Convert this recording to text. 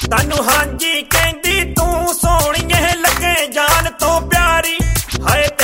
ਤੈਨੂੰ ਹਾਂਜੀ ਕਹਿੰਦੀ ਤੂੰ ਸੋਹਣੀਏ ਲੱਗੇ ਜਾਨ ਤੋਂ ਪਿਆਰੀ। ਹਾਏ